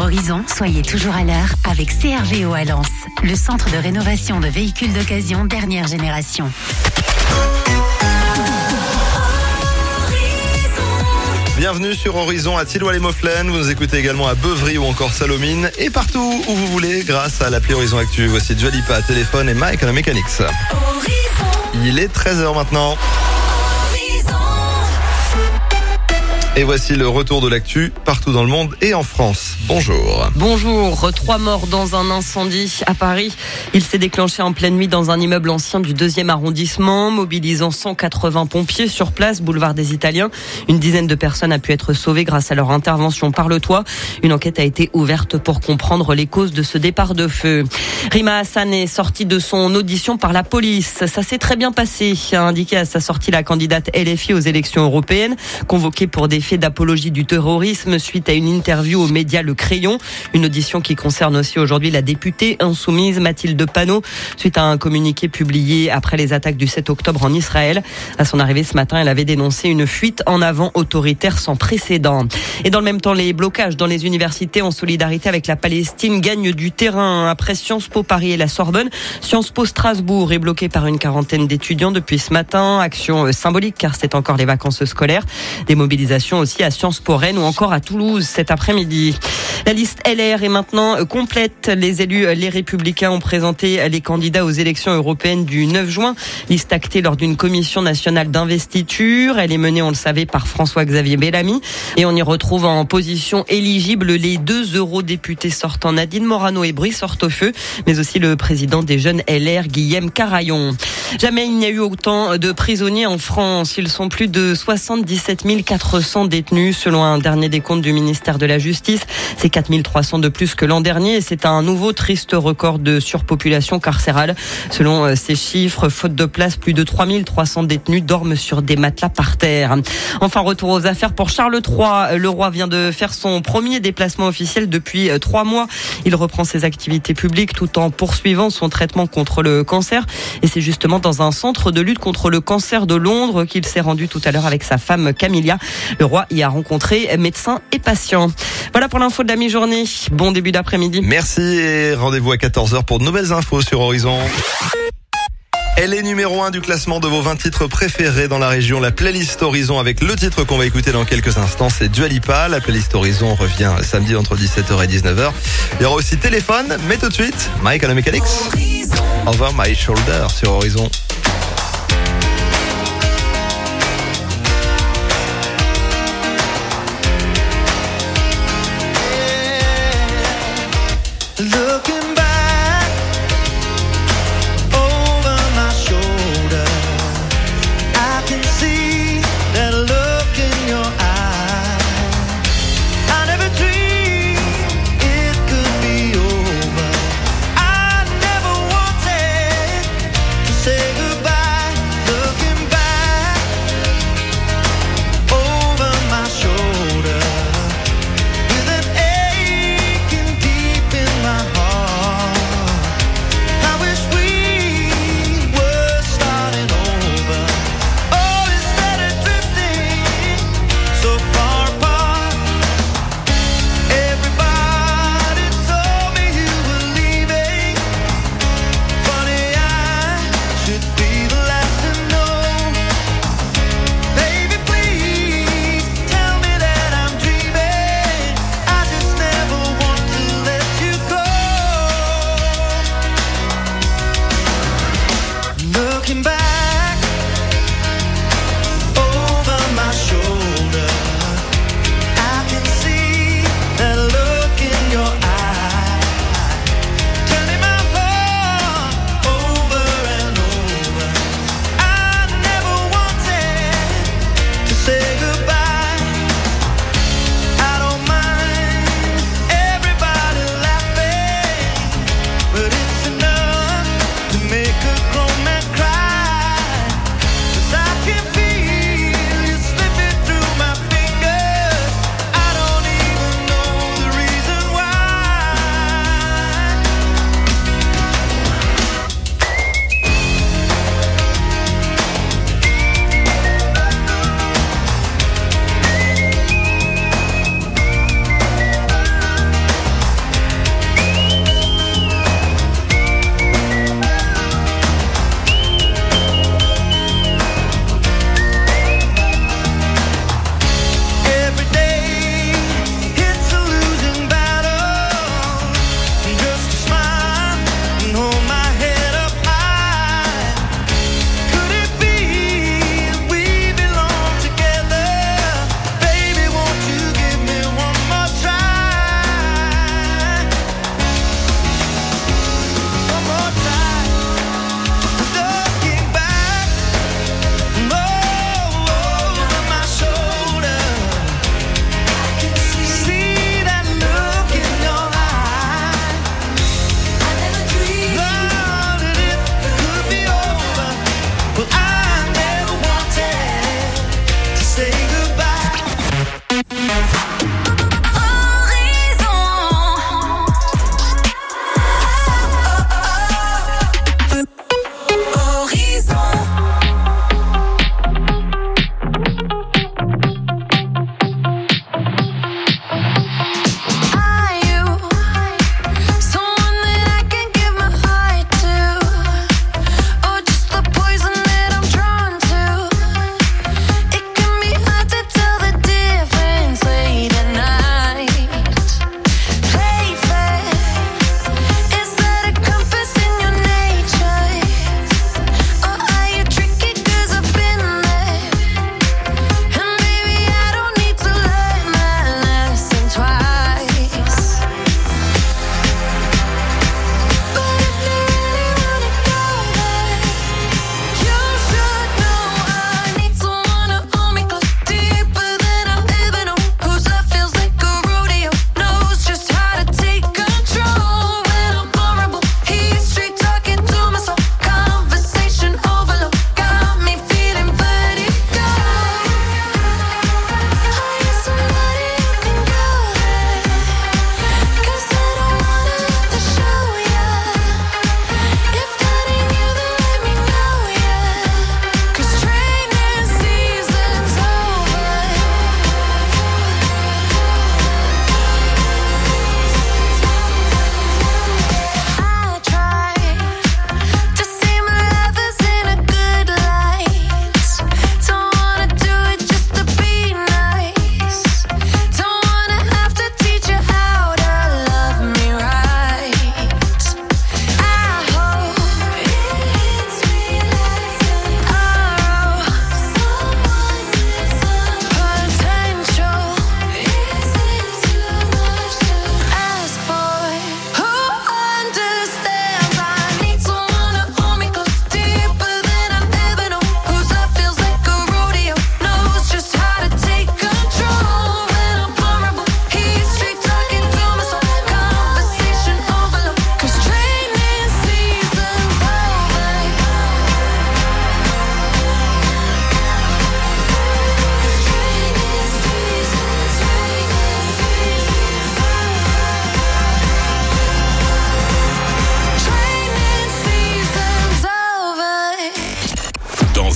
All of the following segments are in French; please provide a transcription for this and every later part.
Horizon, soyez toujours à l'heure avec CRVO à Lens, le centre de rénovation de véhicules d'occasion dernière génération. Bienvenue sur Horizon à Thilloy-les-Maufflaines. Vous nous écoutez également à Beuvry ou encore Salomine et partout où vous voulez grâce à l'appli Horizon Actu. Voici Dua Lipa à téléphone et Mike à la Mechanics. Il est 13h maintenant. Et voici le retour de l'actu partout dans le monde et en France. Bonjour. Bonjour. 3 morts dans un incendie à Paris. Il s'est déclenché en pleine nuit dans un immeuble ancien du 2e arrondissement, mobilisant 180 pompiers sur place, boulevard des Italiens. Une dizaine de personnes a pu être sauvées grâce à leur intervention par le toit. Une enquête a été ouverte pour comprendre les causes de ce départ de feu. Rima Hassan est sortie de son audition par la police. Ça s'est très bien passé, a indiqué à sa sortie la candidate LFI aux élections européennes, convoquée pour des faits d'apologie du terrorisme suite à une interview aux médias Le Crayon. Une audition qui concerne aussi aujourd'hui la députée insoumise Mathilde Panot suite à un communiqué publié après les attaques du 7 octobre en Israël. À son arrivée ce matin, elle avait dénoncé une fuite en avant autoritaire sans précédent. Et dans le même temps, les blocages dans les universités en solidarité avec la Palestine gagnent du terrain. Après Sciences Po Paris et la Sorbonne, Sciences Po Strasbourg est bloqué par une quarantaine d'étudiants depuis ce matin. Action symbolique car c'est encore les vacances scolaires. Des mobilisations aussi à Sciences Po Rennes ou encore à Toulouse cet après-midi. La liste LR est maintenant complète. Les élus, les Républicains, ont présenté les candidats aux élections européennes du 9 juin. Liste actée lors d'une commission nationale d'investiture. Elle est menée, on le savait, par François-Xavier Bellamy. Et on y retrouve en position éligible les 2 eurodéputés sortants Nadine Morano et Brice Hortefeux, mais aussi le président des jeunes LR, Guillaume Carayon. Jamais il n'y a eu autant de prisonniers en France. Ils sont plus de 77 400 détenus selon un dernier décompte du ministère de la Justice. C'est 4 300 de plus que l'an dernier et c'est un nouveau triste record de surpopulation carcérale. Selon ces chiffres, faute de place, plus de 3 300 détenus dorment sur des matelas par terre. Enfin, retour aux affaires pour Charles III. Le roi vient de faire son premier déplacement officiel depuis 3 mois. Il reprend ses activités publiques tout en poursuivant son traitement contre le cancer. Et c'est justement dans un centre de lutte contre le cancer de Londres qu'il s'est rendu tout à l'heure avec sa femme Camilla. Le roi y a rencontré médecins et patients. Voilà pour l'info de la mi-journée. Bon début d'après-midi. Merci et rendez-vous à 14h pour de nouvelles infos sur Horizon. Elle est numéro 1 du classement de vos 20 titres préférés dans la région. La playlist Horizon avec le titre qu'on va écouter dans quelques instants, c'est Dua Lipa. La playlist Horizon revient samedi entre 17h et 19h. Il y aura aussi téléphone, mais tout de suite, Mike à la Mechanics. Over My Shoulder sur Horizon. Looking back over my shoulder, I can see that look in your eye. I never dreamed it could be over. I never wanted to say goodbye. Looking back over my shoulder, with an aching deep in my heart. I wish we were starting over. Oh, instead of drifting so far apart. Everybody told me you were leaving. Funny, I should be the last to know. Baby, please tell me that I'm dreaming. I just never want to let you go. Looking back over my shoulder, I can see that look in your eye, turning my heart over and over. I never wanted to say goodbye. I don't mind everybody laughing, but it's enough to make a grown man cry. 'Cause I can feel you slipping through my fingers. I don't even know the reason why.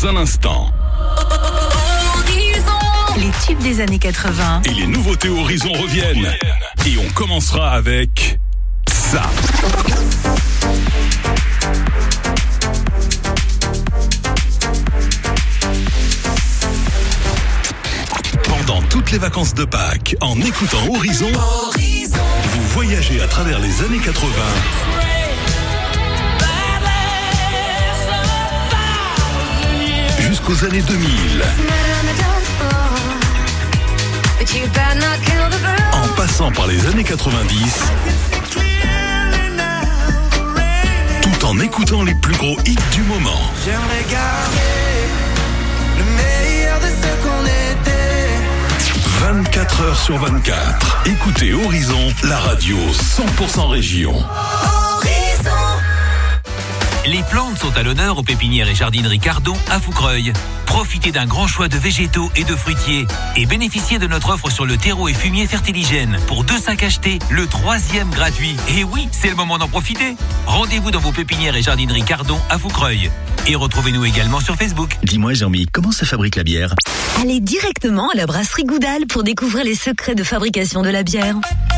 dans un instant. Les tubes des années 80. Et les nouveautés Horizon reviennent. Et on commencera avec ça. Pendant toutes les vacances de Pâques, en écoutant Horizon, vous voyagez à travers les années 80 jusqu'aux années 2000. En passant par les années 90, tout en écoutant les plus gros hits du moment. J'aimerais garder le meilleur de ce qu'on était. 24 heures sur 24. Écoutez Horizon, la radio 100% région. Les plantes sont à l'honneur aux pépinières et jardineries Cardon à Foucreuil. Profitez d'un grand choix de végétaux et de fruitiers et bénéficiez de notre offre sur le terreau et fumier Fertiligène. Pour 2 sacs achetés, le 3e gratuit. Et oui, c'est le moment d'en profiter. Rendez-vous dans vos pépinières et jardineries Cardon à Foucreuil. Et retrouvez-nous également sur Facebook. Dis-moi Jean-Mi, comment se fabrique la bière ? Allez directement à la brasserie Goudal pour découvrir les secrets de fabrication de la bière.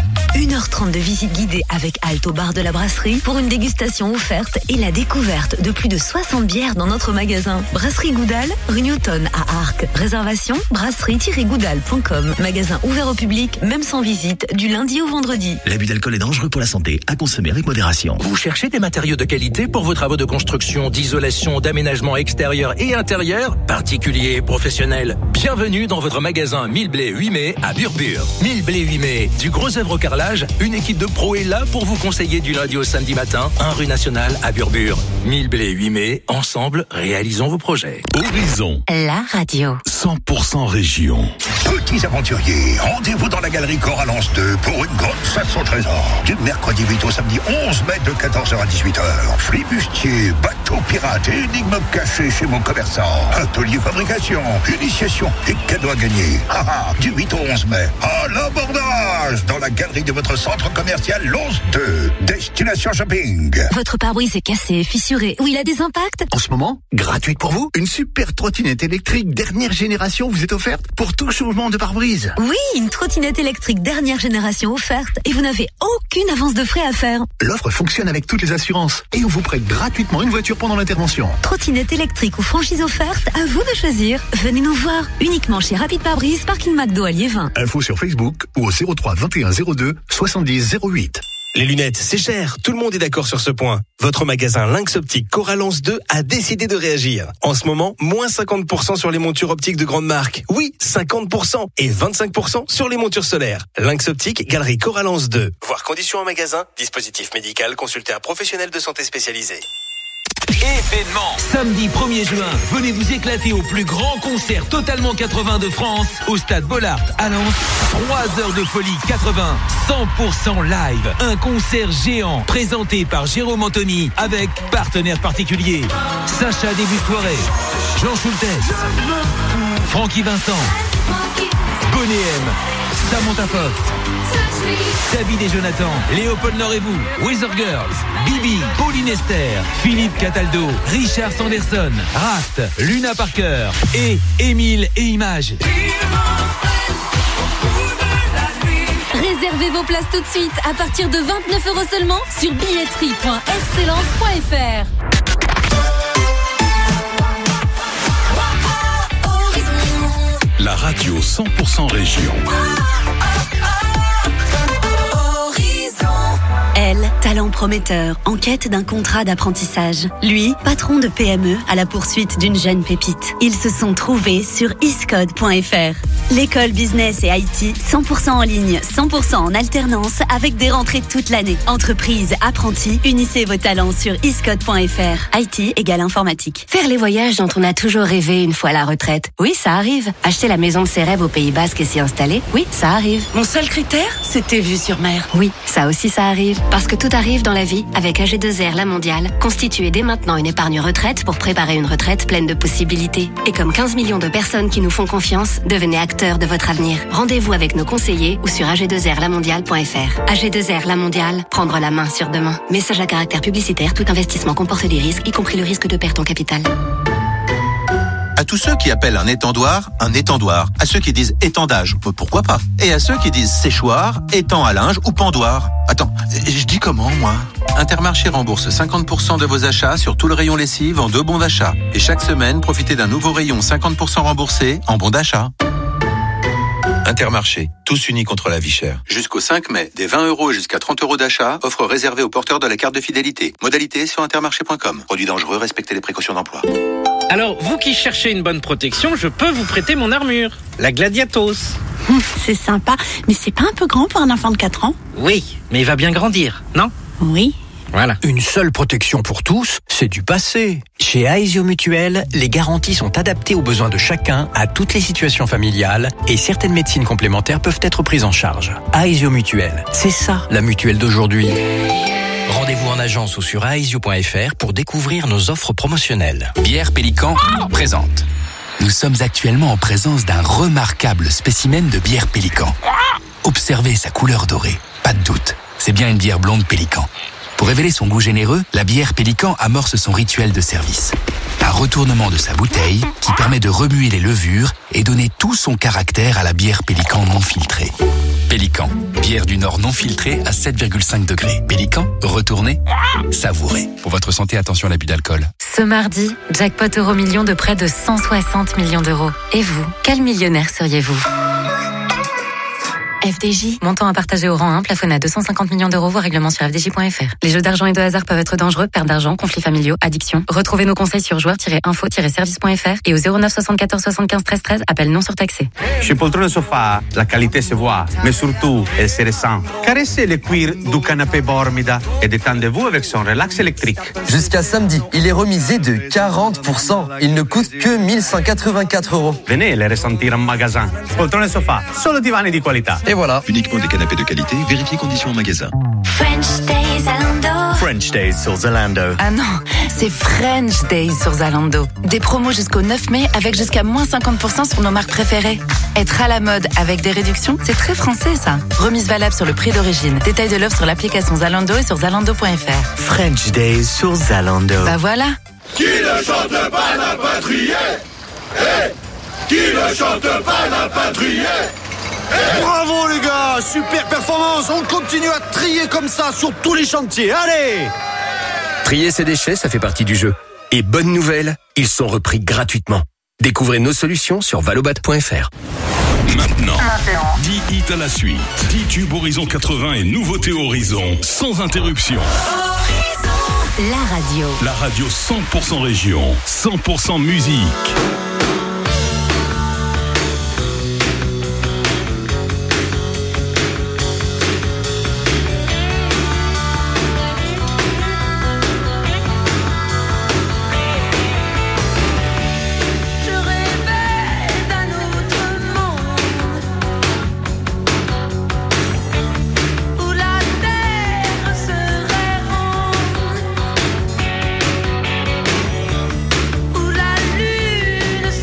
1h30 de visite guidée avec halte au bar de la brasserie pour une dégustation offerte et la découverte de plus de 60 bières dans notre magasin. Brasserie Goudal, rue Newton à Arques. Réservation brasserie-goudal.com. Magasin ouvert au public, même sans visite, du lundi au vendredi. L'abus d'alcool est dangereux pour la santé, à consommer avec modération. Vous cherchez des matériaux de qualité pour vos travaux de construction, d'isolation, d'aménagement extérieur et intérieur, particuliers et professionnels. Bienvenue dans votre magasin 1000 Blé 8 mai à Burbure. 1000 Blé 8 mai, du gros œuvre au carrelage, une équipe de pros est là pour vous conseiller du lundi au samedi matin, 1 rue Nationale à Burbure. 1000 Blé 8 mai, ensemble, réalisons vos projets. Horizon, La radio. 100% région. Petits aventuriers, rendez-vous dans la galerie Corallance 2 pour une grande chasse au trésor. Du mercredi 8 au samedi 11 mai de 14h à 18h. Flibustier, bateaux pirates et énigmes cachées chez vos commerçants. Atelier fabrication, initiation et cadeaux à gagner. Du 8 au 11 mai, à l'abordage dans la galerie de votre centre commercial Lons 2. Destination shopping. Votre pare-brise est cassé, fissuré ou il a des impacts ? En ce moment, gratuite pour vous, une super trottinette électrique dernière génération vous est offerte pour tout changement de pare-brise. Oui, une trottinette électrique dernière génération offerte et vous n'avez aucune avance de frais à faire. L'offre fonctionne avec toutes les assurances et on vous prête gratuitement une voiture pendant l'intervention. Trottinette électrique ou franchise offerte, à vous de choisir. Venez nous voir, uniquement chez Rapide Pare-Brise, parking McDo à Liévin. Info sur Facebook ou au 03 21 02 70 08. Les lunettes, c'est cher. Tout le monde est d'accord sur ce point. Votre magasin Lynx Optique Corallance 2 a décidé de réagir. En ce moment, moins 50% sur les montures optiques de grande marque. Oui, 50% et 25% sur les montures solaires. Lynx Optique, galerie Corallance 2. Voir conditions en magasin, dispositif médical, consultez un professionnel de santé spécialisé. Événement. Samedi 1er juin, venez vous éclater au plus grand concert totalement 80 de France au stade Bollaert à Lens. 3 heures de folie 80, 100% live. Un concert géant présenté par Jérôme Anthony avec partenaires particuliers. Sacha début de soirée, Jean Schultes, Francky Vincent, Bonnet M, Samantha Fox, David et Jonathan, Léopold Nord et vous, Weather Girls, Bibi, Pauline Esther, Philippe Cataldo, Richard Sanderson, Raft, Luna Parker et Émile et Images. Réservez vos places tout de suite à partir de 29 € seulement sur billetterie.excellence.fr. La radio 100% région. Elle, talent prometteur, en quête d'un contrat d'apprentissage. Lui, patron de PME à la poursuite d'une jeune pépite. Ils se sont trouvés sur iscode.fr. L'école business et IT, 100% en ligne, 100% en alternance, avec des rentrées toute l'année. Entreprise, apprentis, unissez vos talents sur iscode.fr. IT égale informatique. Faire les voyages dont on a toujours rêvé une fois à la retraite. Oui, ça arrive. Acheter la maison de ses rêves au Pays Basque et s'y installer. Oui, ça arrive. Mon seul critère, c'était vue sur mer. Oui, ça aussi ça arrive. Parce que tout arrive dans la vie. Avec AG2R La Mondiale, constituez dès maintenant une épargne retraite pour préparer une retraite pleine de possibilités. Et comme 15 millions de personnes qui nous font confiance, devenez acteurs de votre avenir. Rendez-vous avec nos conseillers ou sur ag2rlamondiale.fr. AG2R La Mondiale, prendre la main sur demain. Message à caractère publicitaire, tout investissement comporte des risques, y compris le risque de perte en capital. À tous ceux qui appellent un étendoir, à ceux qui disent étendage, pourquoi pas? Et à ceux qui disent séchoir, étang à linge ou pendoir. Attends, je dis comment, moi? Intermarché rembourse 50% de vos achats sur tout le rayon lessive en 2 bons d'achat. Et chaque semaine, profitez d'un nouveau rayon 50% remboursé en bons d'achat. Intermarché, tous unis contre la vie chère. Jusqu'au 5 mai, des 20 € jusqu'à 30 € d'achat, offre réservée aux porteurs de la carte de fidélité. Modalité sur intermarché.com. Produit dangereux, respectez les précautions d'emploi. Alors, vous qui cherchez une bonne protection, je peux vous prêter mon armure, la Gladiatos. C'est sympa, mais c'est pas un peu grand pour un enfant de 4 ans? Oui, mais il va bien grandir, non? Oui. Voilà. Une seule protection pour tous, c'est du passé. Chez Aesio Mutuel, les garanties sont adaptées aux besoins de chacun, à toutes les situations familiales, et certaines médecines complémentaires peuvent être prises en charge. Aesio Mutuel, c'est ça la mutuelle d'aujourd'hui. Rendez-vous en agence ou sur aesio.fr pour découvrir nos offres promotionnelles. Bière Pélican présente. Nous sommes actuellement en présence d'un remarquable spécimen de bière Pélican. Observez sa couleur dorée. Pas de doute, c'est bien une bière blonde Pélican. Pour révéler son goût généreux, la bière Pélican amorce son rituel de service. Un retournement de sa bouteille qui permet de remuer les levures et donner tout son caractère à la bière Pélican non filtrée. Pélican, bière du Nord non filtrée à 7,5 degrés. Pélican, retournez, savourez. Pour votre santé, attention à l'abus d'alcool. Ce mardi, jackpot Euro-Million de près de 160 millions d'euros. Et vous, quel millionnaire seriez-vous ? FDJ, montant à partager au rang 1, plafonné à 250 millions d'euros, voire règlement sur fdj.fr. Les jeux d'argent et de hasard peuvent être dangereux, perte d'argent, conflits familiaux, addiction. Retrouvez nos conseils sur joueurs-info-service.fr et au 09 74 75 13 13, appel non surtaxé. Chez Poltrone Sofa, la qualité se voit, mais surtout, elle se ressent. Caressez le cuir du canapé Bormida et détendez-vous avec son relax électrique. Jusqu'à samedi, il est remisé de 40%. Il ne coûte que 1184 €. Venez le ressentir en magasin. Poltrone Sofa, solo divani di qualità. Et voilà. Uniquement des canapés de qualité, vérifiez conditions en magasin. French Days Zalando. French Days sur Zalando. Ah non, c'est French Days sur Zalando. Des promos jusqu'au 9 mai avec jusqu'à moins 50% sur nos marques préférées. Être à la mode avec des réductions, c'est très français ça. Remise valable sur le prix d'origine. Détail de l'offre sur l'application Zalando et sur zalando.fr. French Days sur Zalando. Bah voilà. Qui ne chante pas n'a pas trié. Qui ne chante pas n'a pas trié. Bravo les gars, super performance, on continue à trier comme ça sur tous les chantiers, allez! Trier ses déchets, ça fait partie du jeu. Et bonne nouvelle, ils sont repris gratuitement. Découvrez nos solutions sur valobat.fr. Maintenant, 10 hits à la suite, 10 tubes Horizon 80 et nouveautés Horizon, sans interruption. La radio. La radio 100% région, 100% musique. Où la lune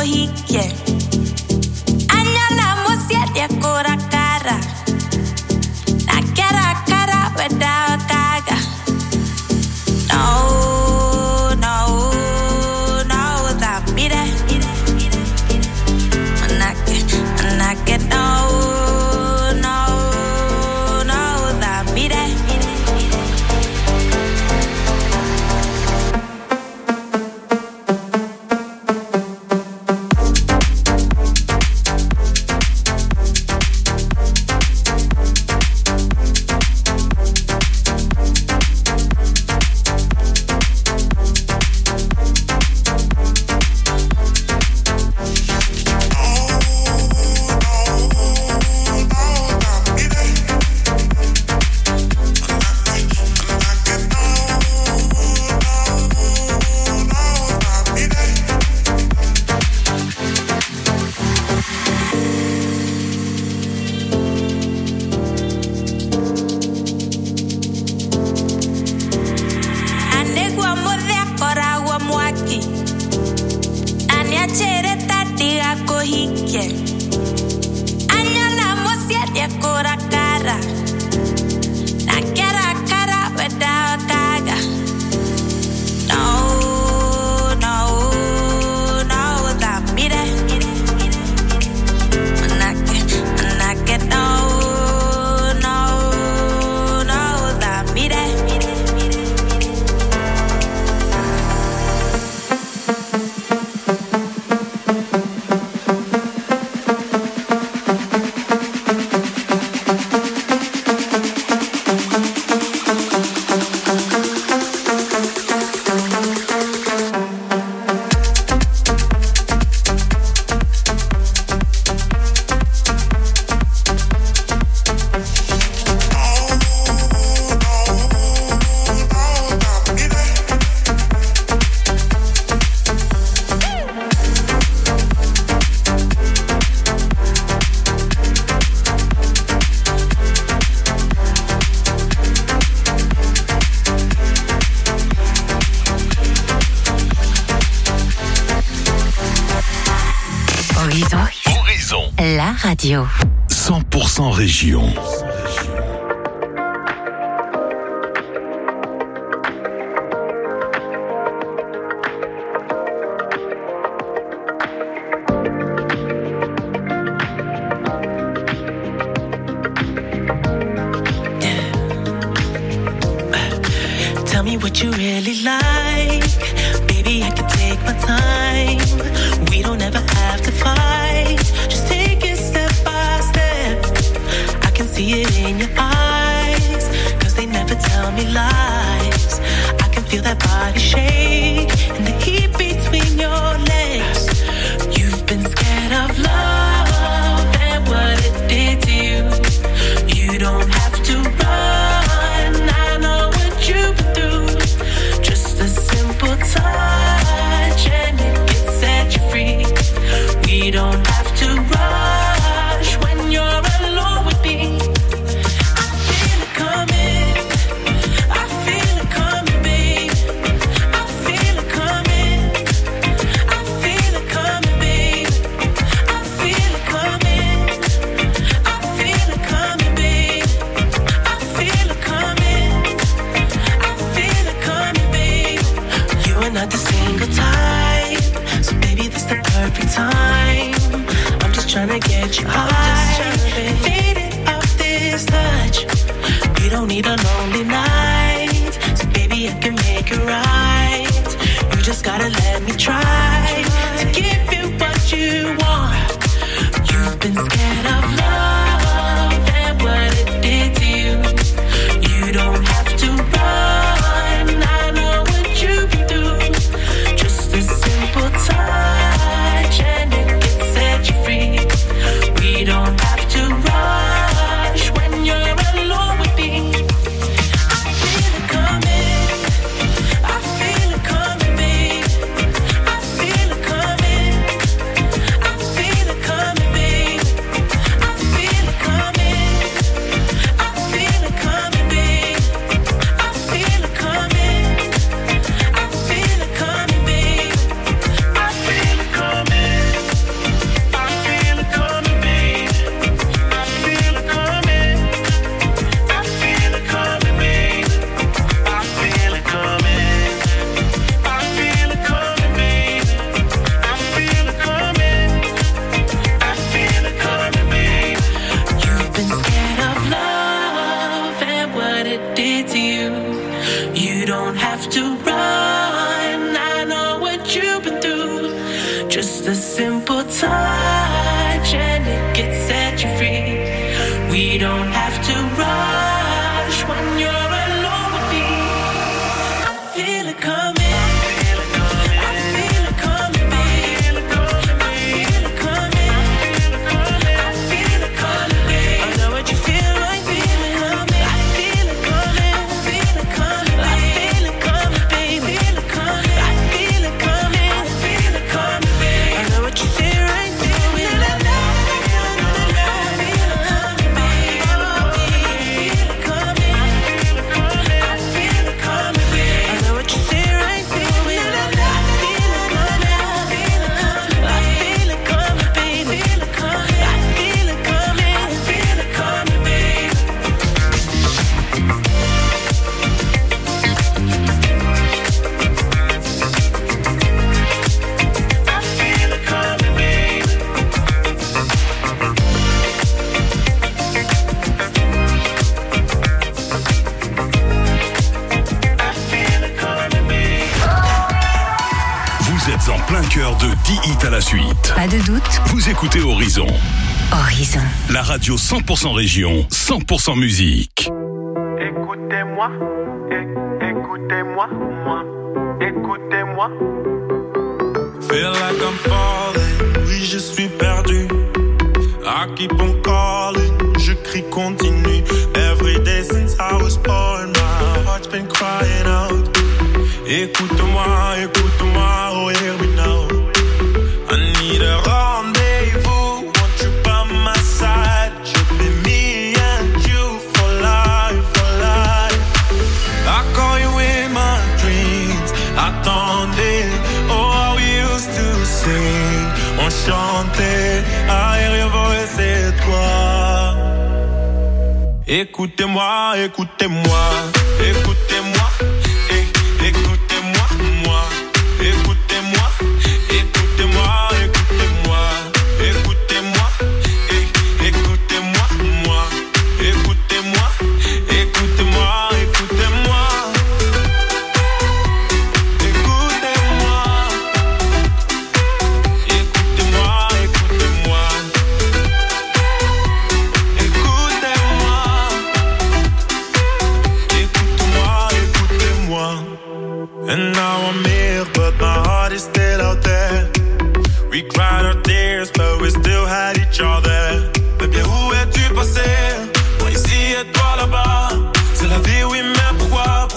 hike. Anyala musiete kora kara. Na kara kara without kaga. No, no, no, that be that. Manake, no, no, no, that be that. La radio. 100% région. Tell me what you really like. Baby, I can take my time. We don't ever have to fight. Just take it step by step. I can see it in your eyes. Cause they never tell me lies. I can feel that body shake. And the heat between your legs. You've been scared of love and what it did to you. You don't have to run. I know what you've been through. Just a simple touch and it can set you free. We don't have to rush when you're alone with me. I feel it coming. I feel it coming, babe. I feel it coming. I feel it coming, babe. I feel it coming. I feel it coming, babe. I feel it coming. I feel it coming, babe. You are not the single type, so baby, this the perfect time. I'm just trying to get you high, faded off this touch. We don't need a lonely night, so baby, I can make it right. You just gotta let me try to give you what you want. You've been scared of love and what it did to you. You don't have to run. I know what you've been through. Just a simple touch and it can set you free. We don't have to rush when you're alone with me. I feel it coming. I feel it coming, babe. I feel Just a simple touch and it gets set you free. We don't have to rush when you're alone with me. I feel it coming. En plein cœur de 10 hits à la suite. Pas de doute. Vous écoutez Horizon. Horizon. La radio 100% région, 100% musique. Écoutez-moi, écoutez-moi, écoutez-moi. Feel like I'm falling, oui je suis perdu. I keep on calling, je crie continue. Every day since I was born, my heart's been crying out. Écoute-moi, écoute-moi, oh hear me now. I need a rendezvous, want you by my side. Should be me and you for life, for life. I call you in my dreams, attendez. Oh, how we used to sing, on chantait. I hear your voice, c'est toi. Écoutez-moi, écoutez-moi, écoutez-moi. Écoutez-moi, moi, écoutez-moi, écoutez-moi, écoutez-moi, écoutez-moi, écoutez-moi, moi, écoutez-moi, écoutez-moi, écoutez-moi, écoutez-moi, écoutez-moi, écoutez-moi, écoutez-moi, écoutez-moi. And now I'm here, but my heart is still out there. We cried our tears, but we still had each other. Mais bien où es-tu passé? Moi ici et toi là-bas. C'est la vie, oui, mais pourquoi?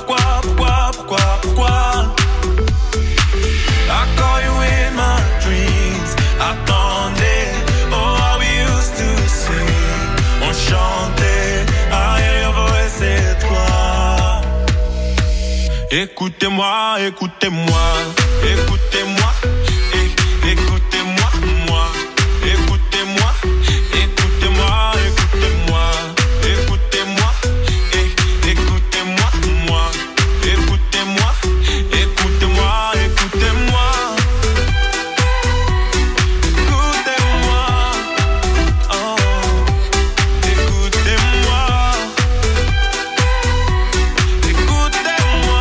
I call you in my dreams. Attendez, oh how we used to sing. On chantait, I hear your voice, c'est toi. Écoutez-moi, écoutez-moi, écoutez-moi, écoutez-moi, moi, écoutez-moi, écoutez-moi, écoutez-moi, écoutez-moi, écoutez-moi, moi, écoutez-moi, écoutez-moi, écoutez-moi, écoutez-moi, oh, écoutez-moi, écoutez-moi.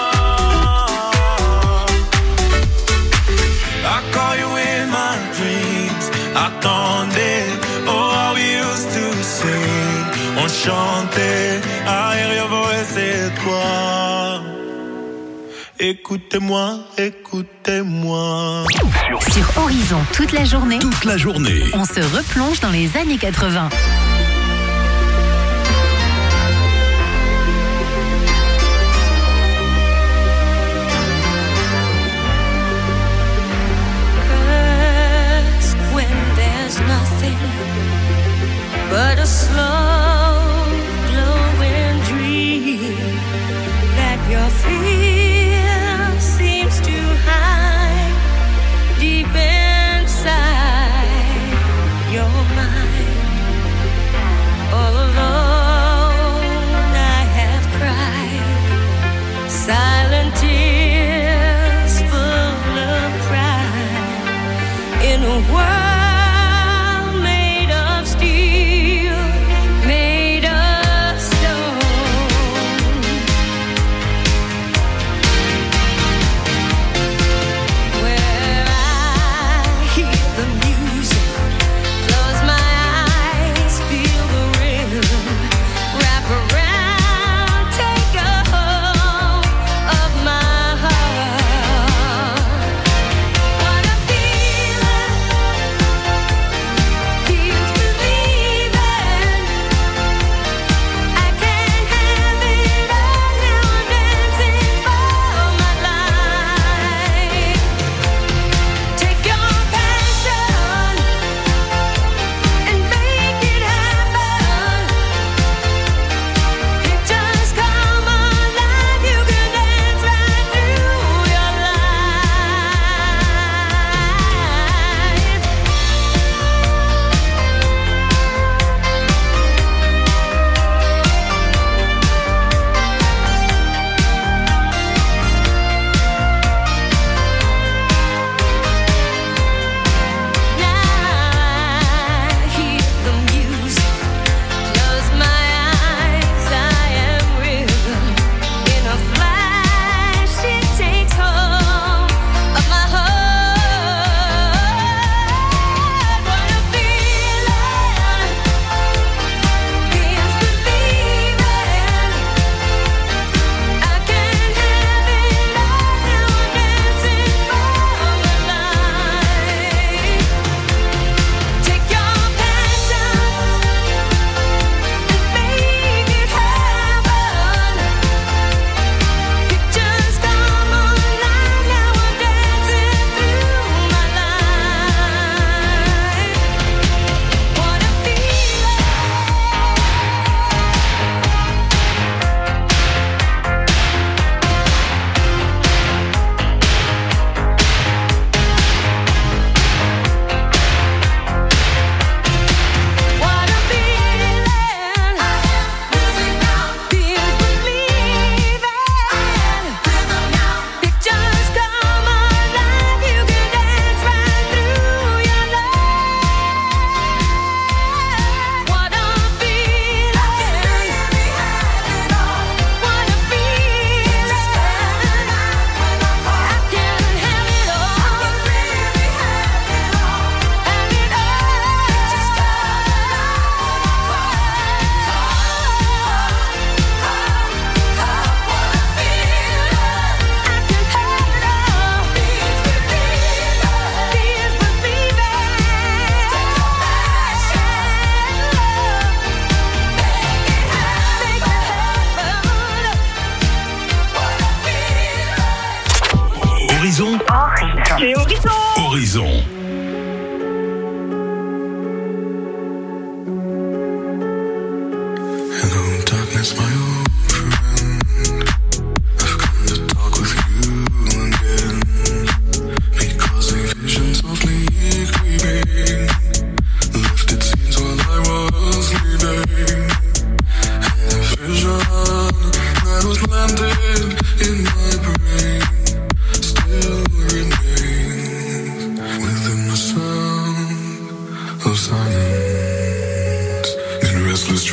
I call you in my dreams. Attendez, oh how we used to sing. On chantait, I hear your voice, c'est toi. Écoutez-moi, écoutez-moi. Sur Horizon, toute la journée. Toute la journée. On se replonge dans les années 80. But a slow glowing dream that your fear seems to hide deep inside your mind.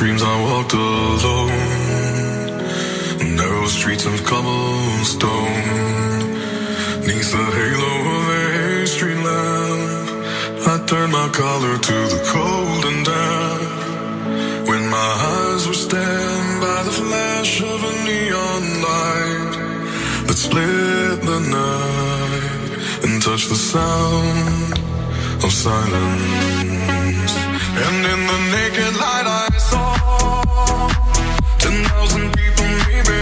dreams I walked alone, narrow streets of cobblestone, neath the halo of a street lamp, I turned my collar to the cold and damp. When my eyes were stabbed by the flash of a neon light that split the night and touched the sound of silence. And in the naked light I saw 10,000 people maybe,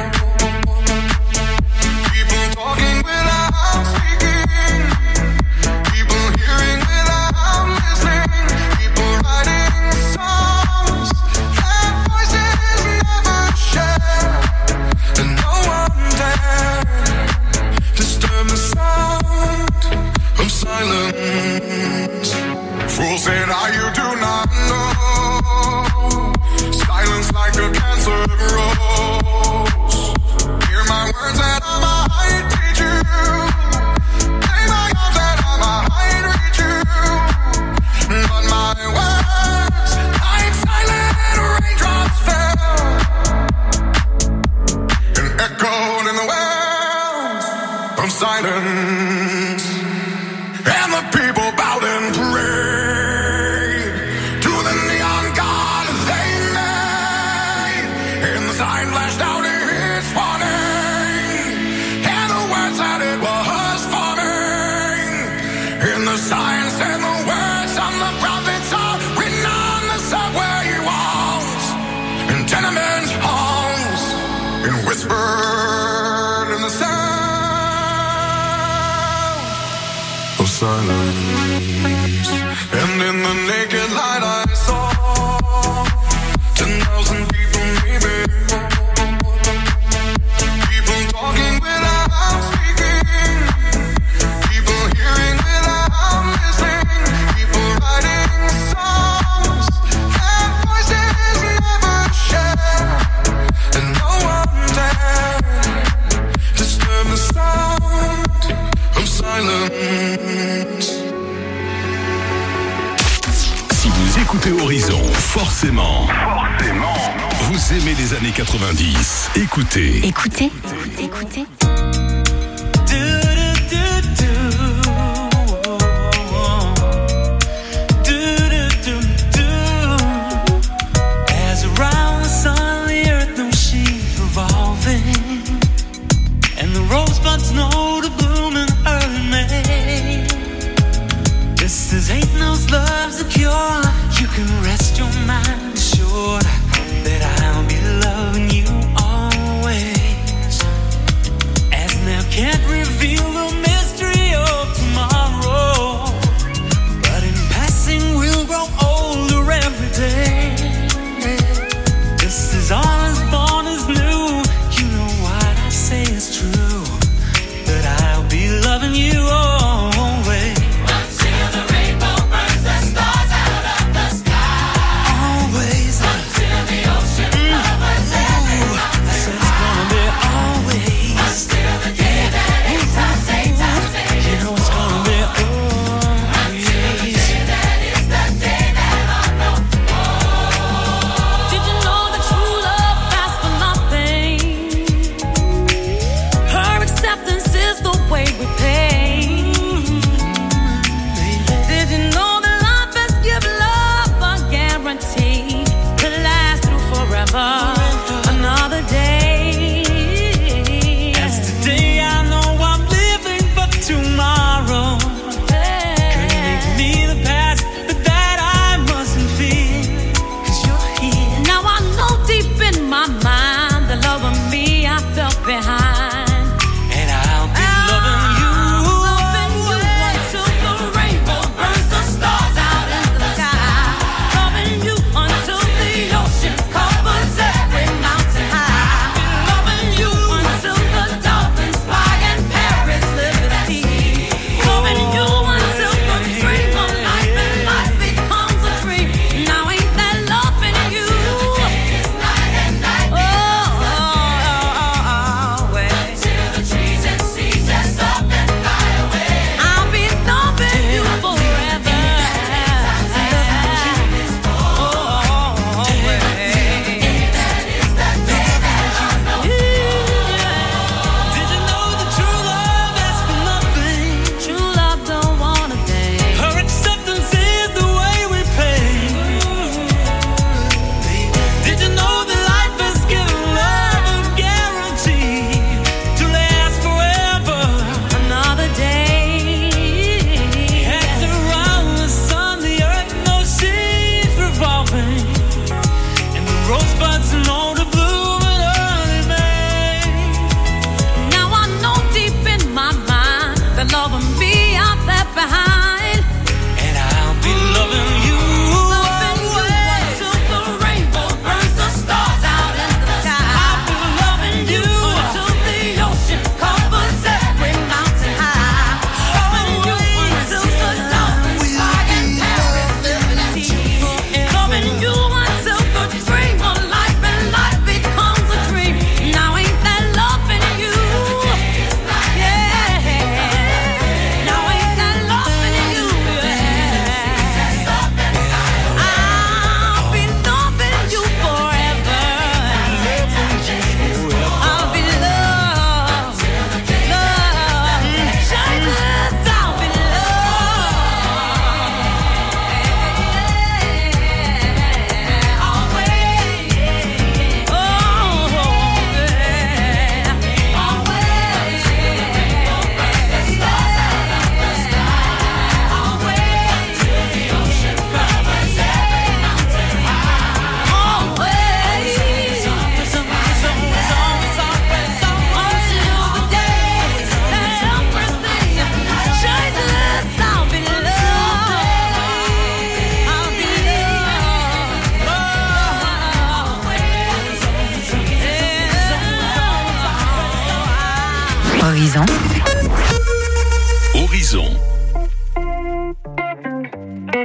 people talking without speaking, people hearing without listening, people writing songs that voices never share, and no one dared disturb the sound of silence. Fools said, you do not know. Silence like a cancer grows. Hear my words that I might teach you. Play my arms that I might reach you. But my words, like silent raindrops, fell and echoed in the wells of silence. And the people bowed and prayed to the neon god they made. And the sign flashed out its warning, and the words that it was forming. And the sign said the words of the prophets are written on the subway walls and tenement halls, and whispered in the sound of silence. And in the naked light I saw 10,000 people maybe, people talking without speaking, people hearing without listening, people writing songs that voices never share, and no one dared disturb the sound of silence. Si vous écoutez Horizon, forcément, vous aimez les années 90. Écoutez. Écoutez. As around the sun, the earth knows she's revolving, and the rosebuds know to bloom in early May. This is ain't no's love's a cure. You can rest your mind assured that I'll be loving you always. As now can't reveal the mystery of tomorrow, but in passing we'll grow older every day. This is all as born as new. You know what I say is true, that I'll be loving you always. Until the rainbow burns the stars out of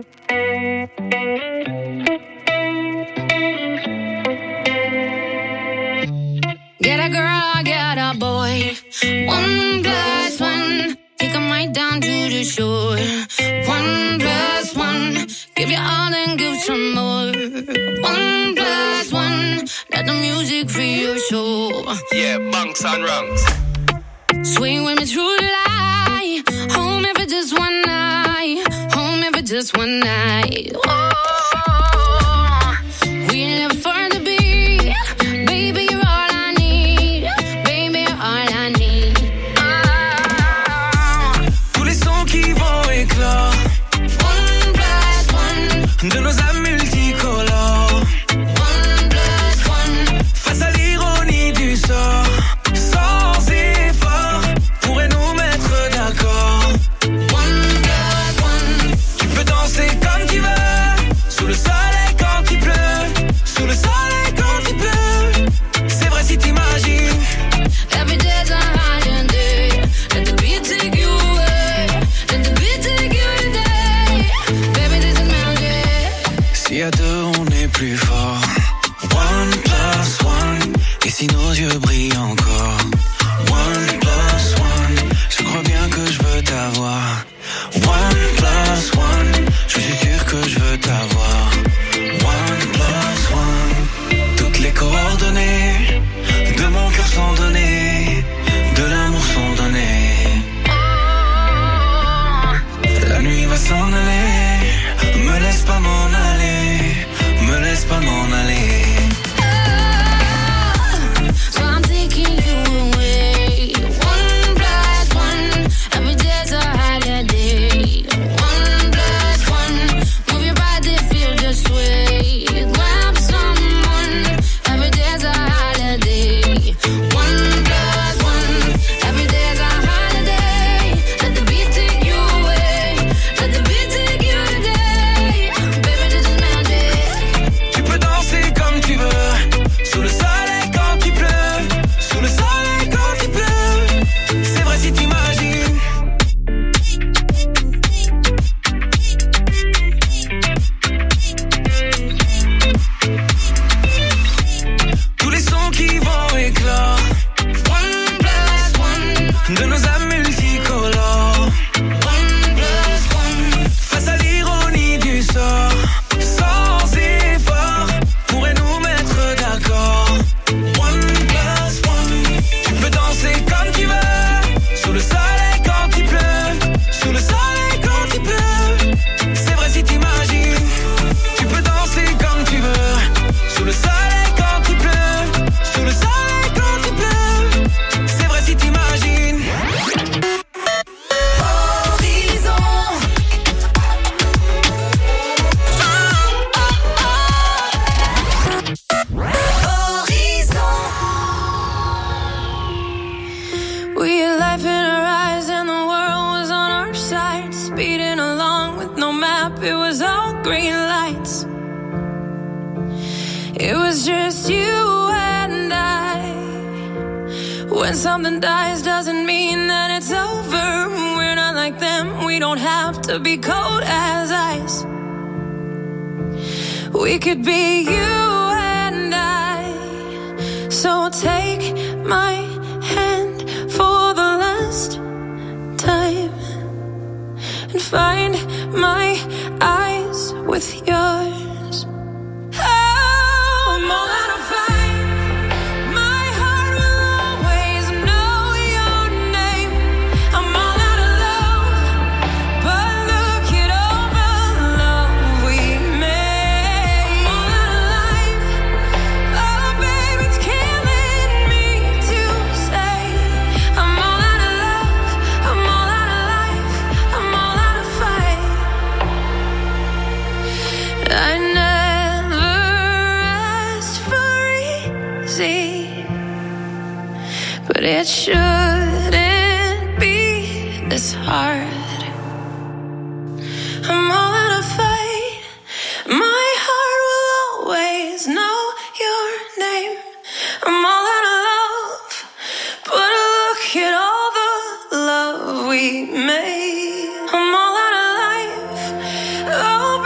Get a girl, get a boy. 1+1, take 'em right down to the shore. 1+1, give you all and give some more. 1+1, let the music free your soul. Yeah, bunks and rungs. Swing with me through the light. Home if it's just one night. Home if it's just one night. Oh, we live for the beat. Baby, you're all I need. Baby, you're all I need. Tous les sons qui vont éclore. 1+1, de nos âmes multicolores. 1+1, Face à l'ironie du sort. Sans effort, pourrait nous mettre d'accord. 1+1, Tu peux danser comme tu veux. Sous le soleil quand il pleut. Sous le soleil quand il pleut. C'est vrai si t'imagines. every day's a holiday. Let the beat take you away. Let the beat take you today. Baby, this is magic. Si à deux on est plus fort. 1+1. Et si nos yeux brillent encore. 1+1. Je crois bien que je veux t'avoir. 1+1. Je suis sûr que je veux t'avoir. 1+1. Toutes les coordonnées de mon cœur sont données. De l'amour sont données. La nuit va s'en aller. Me laisse pas m'en aller. Me laisse pas m'en aller. So I'm taking you away. 1+1, every day's a holiday. 1+1, move your body, feel the sway. Grab someone, every day's a holiday. 1+1, every day's a holiday. Let the beat take you away. Let the beat take you today. Baby, this is magic. Tu peux danser comme tu veux. Sous le soleil quand il pleut. Sous le soleil quand il pleut. C'est vrai si t'imagines. Tous les sons qui vont éclore. 1+1, De nos âmes multicolores. 1+1. Face à l'ironie du sort. Sans effort, pourrait nous mettre d'accord. 1+1. Tu peux danser comme tu veux. Sous le soleil quand il pleut. Sous le soleil quand il pleut. C'est vrai si t'imagines. Tu peux danser comme tu veux. Sous le soleil quand il pleut. Sous le soleil quand il pleut. C'est vrai si t'imagines. We had life in our eyes and the world was on our side. Speeding along with no map, it was all green lights. It was just you and I. When something dies doesn't mean that it's over. We're not like them, we don't have to be cold as ice. We could be you and I. So take my hand for the last time and find my eyes with yours. Oh, I'm all out of fight. My heart will always know your name. I'm all out of love, but look at all the love we made. I'm all out of life. Oh, baby, it's killing me to say. I'm all out of love. I'm all out of life. I'm all out of fight. I never asked for easy, but it shouldn't be this hard. I'm all out of fight. My heart will always know your name. I'm all out of love, but look at all the love we made. I'm all out of life. Oh,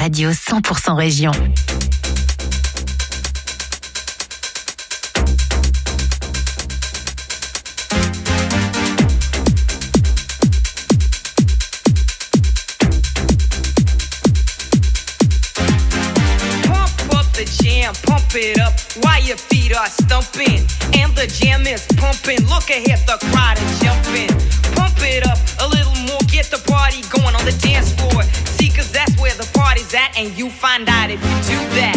radio 100% région. Pump it up while your feet are stumping and the jam is pumping. Look ahead, the crowd is jumping. Pump it up a little more, get the party going on the dance floor. See, cause that's where the party's at, and you find out if you do that.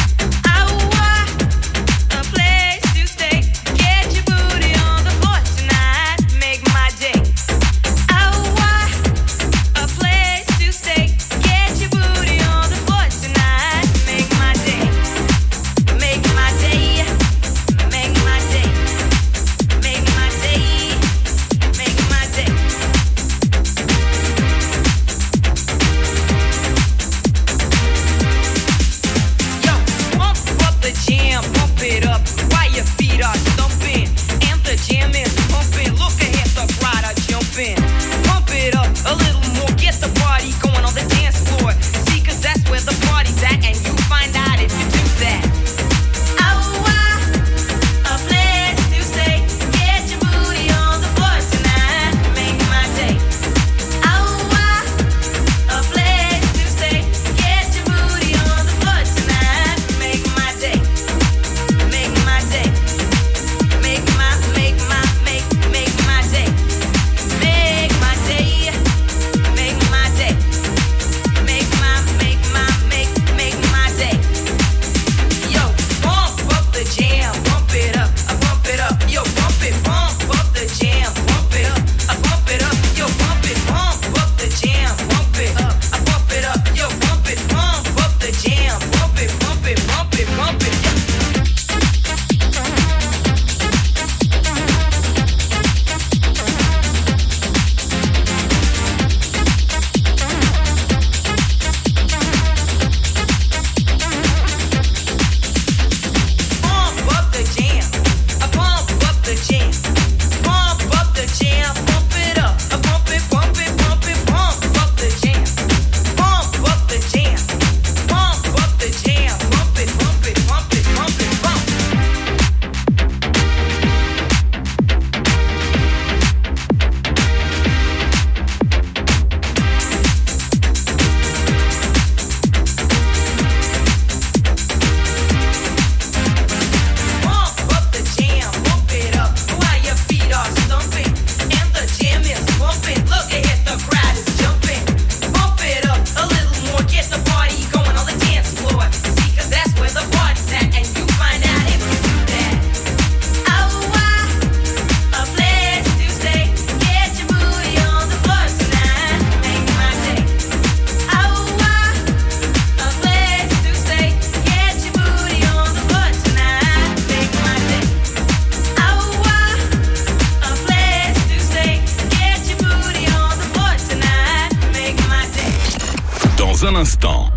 Un instant.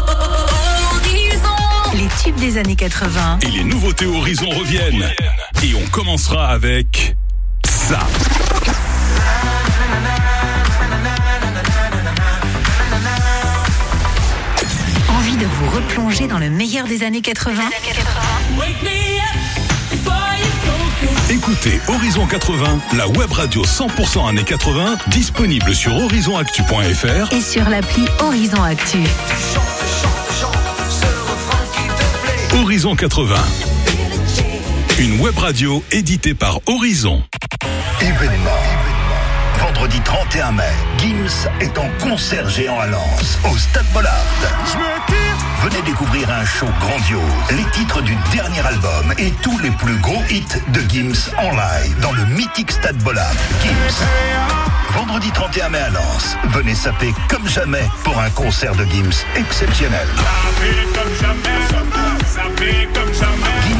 Les tubes des années 80. Et les nouveautés Horizon reviennent. Et on commencera avec ça. Envie de vous replonger dans le meilleur des années 80? Écoutez Horizon 80, la web radio 100% années 80, disponible sur horizonactu.fr et sur l'appli Horizon Actu. Horizon 80, une web radio éditée par Horizon. Événement. Vendredi 31 mai, Gims est en concert géant à Lens, au Stade Bollaert. Venez découvrir un show grandiose, les titres du dernier album et tous les plus gros hits de Gims en live dans le mythique Stade Bollaert. Gims. Vendredi 31 mai à Lens, venez saper comme jamais pour un concert de Gims exceptionnel.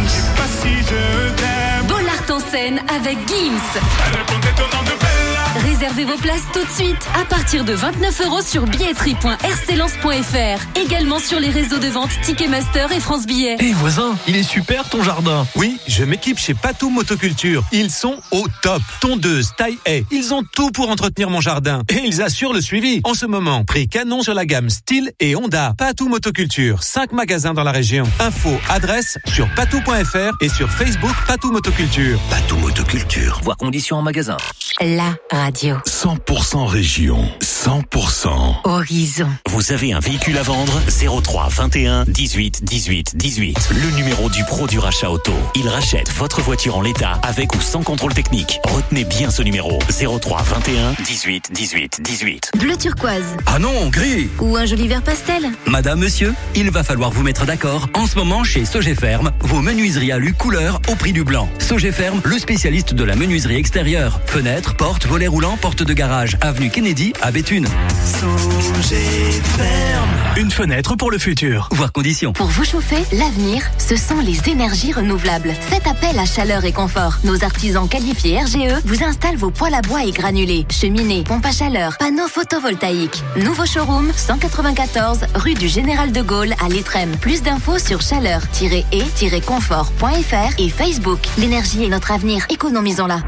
Gims. Bollaert en scène avec Gims. Réservez vos places tout de suite à partir de 29 € sur billetterie.rclence.fr. Également sur les réseaux de vente Ticketmaster et France Billets. Hé voisin, il est super ton jardin. Oui, je m'équipe chez Patou Motoculture. Ils sont au top. Tondeuse, taille haie, ils ont tout pour entretenir mon jardin. Et ils assurent le suivi. En ce moment, prix canon sur la gamme Style et Honda. Patou Motoculture, 5 magasins dans la région. Info, adresse sur patou.fr et sur Facebook Patou Motoculture. Patou Motoculture. Voir conditions en magasin. La radio. 100% région. 100% Horizon. Vous avez un véhicule à vendre? 03 21 18 18 18. Le numéro du pro du rachat auto. Il rachète votre voiture en l'état avec ou sans contrôle technique. Retenez bien ce numéro. 03 21 18 18 18. Bleu turquoise. Ah non, gris. Ou un joli vert pastel. Madame, monsieur, il va falloir vous mettre d'accord. En ce moment, chez Sogéferme, vos menuiseries alu couleur au prix du blanc. Sogéferme, le spécialiste de la menuiserie extérieure. Fenêtres, portes, volets roulants, portes de garage. Avenue Kennedy à Béthune. Sogéferme. Une fenêtre pour le futur. Voir conditions. Pour vous chauffer, l'avenir, ce sont les énergies renouvelables. Faites appel à Chaleur et Confort. Nos artisans qualifiés RGE vous installent vos poêles à bois et granulés, cheminées, pompes à chaleur, panneaux photovoltaïques. Nouveau showroom, 194 rue du Général de Gaulle à l'Étrême. Plus d'infos sur chaleur-et-confort.fr et Facebook. L'énergie est notre avenir, économisons-la.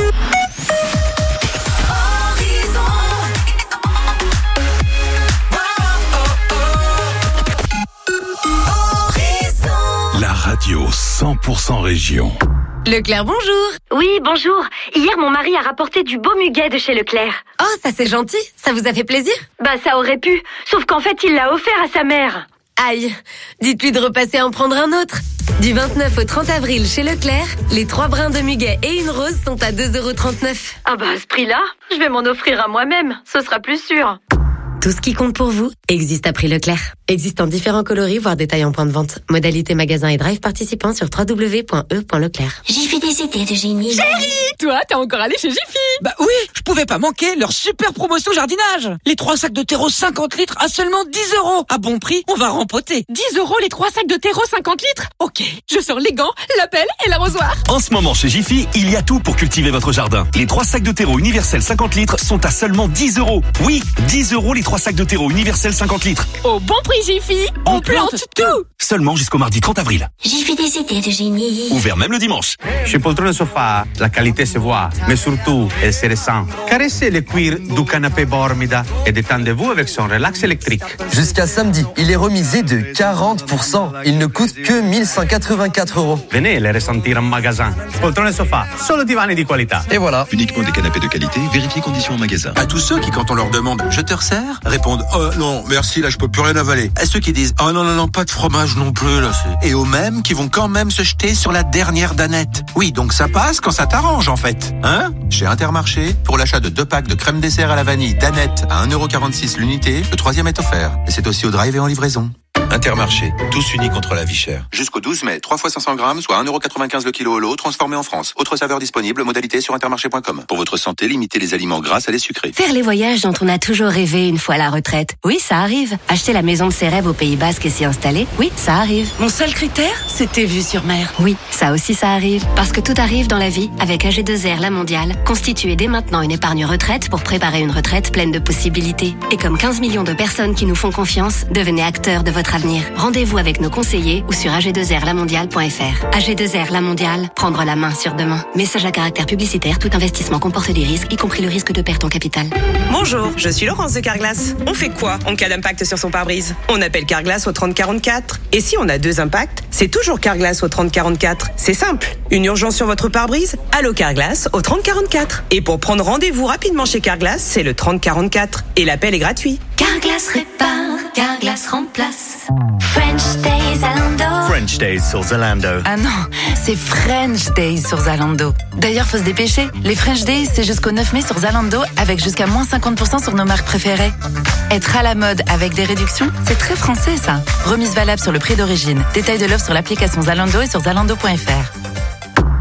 La radio 100% région. Leclerc, bonjour. Oui, bonjour. Hier, mon mari a rapporté du beau muguet de chez Leclerc. Oh, ça c'est gentil. Ça vous a fait plaisir? Bah, ça aurait pu. Sauf qu'en fait, il l'a offert à sa mère. Aïe. Dites-lui de repasser en prendre un autre. Du 29 au 30 avril chez Leclerc, les 3 brins de muguet et une rose sont à 2,39 €. Ah bah, à ce prix-là, je vais m'en offrir à moi-même. Ce sera plus sûr. Tout ce qui compte pour vous existe à prix Leclerc. Existe en différents coloris, voire détails en point de vente. Modalité magasin et drive participants sur www.e.leclerc. Jiffy des idées de génie. Chérie, toi, t'es encore allé chez Jiffy? Bah oui, je pouvais pas manquer leur super promotion jardinage. Les 3 sacs de terreau 50 litres à seulement 10 €. À bon prix, on va rempoter. 10 € les 3 sacs de terreau 50 litres? Ok, je sors les gants, la pelle et l'arrosoir. En ce moment, chez Jiffy, il y a tout pour cultiver votre jardin. Les 3 sacs de terreau universel 50 litres sont à seulement 10 €. Oui, 10 € les 3 sacs de terreau universel 50 litres. Au bon prix Jiffy, on plante tout. Seulement jusqu'au mardi 30 avril. Jiffy des idées de génie. Ouvert même le dimanche. Chez Poltrone Sofa, la qualité se voit, mais surtout, elle se ressent. Caressez le cuir du canapé Bormida et détendez-vous avec son relax électrique. Jusqu'à samedi, il est remisé de 40%. Il ne coûte que 1184 €. Venez les ressentir en magasin. Poltrone Sofa, solo divani di qualità. Et voilà. Uniquement des canapés de qualité, vérifiez conditions en magasin. À tous ceux qui, quand on leur demande « je te resserre ?» répondent « oh non, merci, là je peux plus rien avaler ». À ceux qui disent « oh non, non, non, pas de fromage non plus, là c'est... » Et aux mêmes qui vont quand même se jeter sur la dernière danette. Oui, donc ça passe quand ça t'arrange en fait. Hein ? Chez Intermarché, pour l'achat de 2 packs de crème dessert à la vanille danette à 1,46 € l'unité, le 3e est offert. Et c'est aussi au drive et en livraison. Intermarché, tous unis contre la vie chère. Jusqu'au 12 mai, 3 fois 500 grammes, soit 1,95 € le kilo au lot, transformé en France. Autre saveur disponible, modalité sur intermarché.com. Pour votre santé, limitez les aliments gras à les sucrés. Faire les voyages dont on a toujours rêvé une fois à la retraite. Oui, ça arrive. Acheter la maison de ses rêves au Pays Basque et s'y installer. Oui, ça arrive. Mon seul critère, c'était vue sur mer. Oui, ça aussi ça arrive. Parce que tout arrive dans la vie avec AG2R La Mondiale. Constituez dès maintenant une épargne retraite pour préparer une retraite pleine de possibilités. Et comme 15 millions de personnes qui nous font confiance, devenez acteurs de votre avenir. Rendez-vous avec nos conseillers ou sur ag2rlamondiale.fr. AG2R La Mondiale, prendre la main sur demain. Message à caractère publicitaire, tout investissement comporte des risques, y compris le risque de perte en capital. Bonjour, je suis Laurence de Carglass. On fait quoi en cas d'impact sur son pare-brise? On appelle Carglass au 3044. Et si on a 2 impacts, c'est toujours Carglass au 3044. C'est simple. Une urgence sur votre pare-brise? Allô Carglass au 3044. Et pour prendre rendez-vous rapidement chez Carglass, c'est le 3044. Et l'appel est gratuit. Carglass répare, Carglass remplace. French Days Zalando. French Days sur Zalando. Ah non, c'est French Days sur Zalando. D'ailleurs, faut se dépêcher. Les French Days, c'est jusqu'au 9 mai sur Zalando avec jusqu'à moins 50% sur nos marques préférées. Être à la mode avec des réductions, c'est très français ça. Remise valable sur le prix d'origine. Détail de l'offre sur l'application Zalando et sur zalando.fr.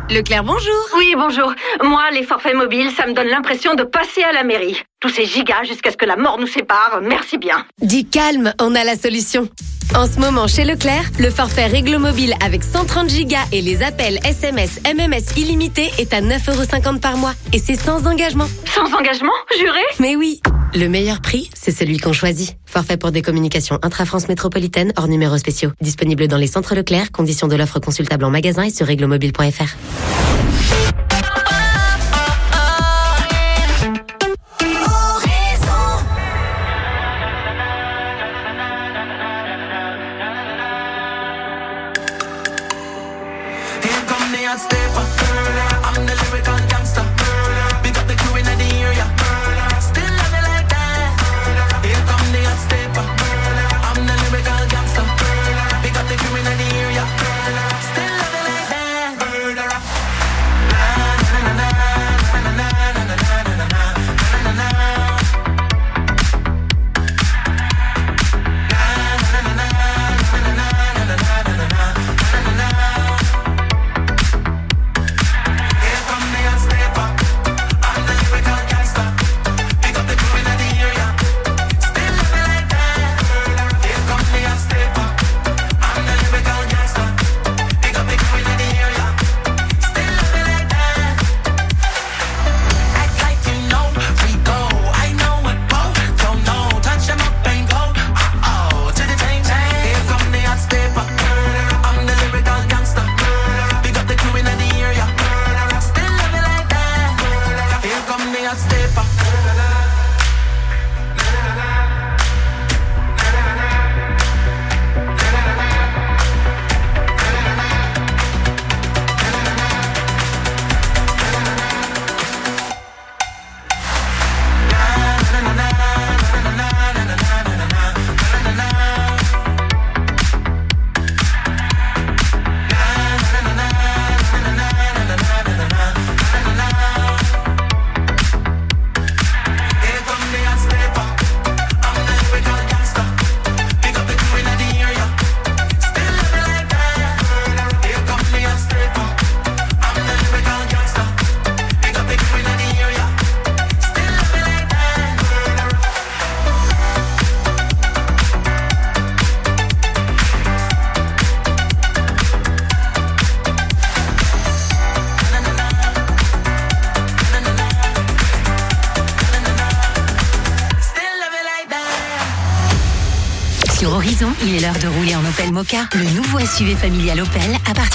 Leclerc, bonjour. Oui, bonjour. Moi, les forfaits mobiles, ça me donne l'impression de passer à la mairie. Tous ces gigas jusqu'à ce que la mort nous sépare, merci bien. Dis calme, on a la solution. En ce moment, chez Leclerc, le forfait Réglo Mobile avec 130 gigas et les appels SMS, MMS illimités est à 9,50€ par mois. Et c'est sans engagement. Sans engagement, juré? Mais oui. Le meilleur prix, c'est celui qu'on choisit. Forfait pour des communications intra-France métropolitaine hors numéros spéciaux. Disponible dans les centres Leclerc. Conditions de l'offre consultable en magasin et sur réglomobile.fr. Sur Horizon, il est l'heure de rouler en Opel Mokka, le nouveau SUV familial Opel à partir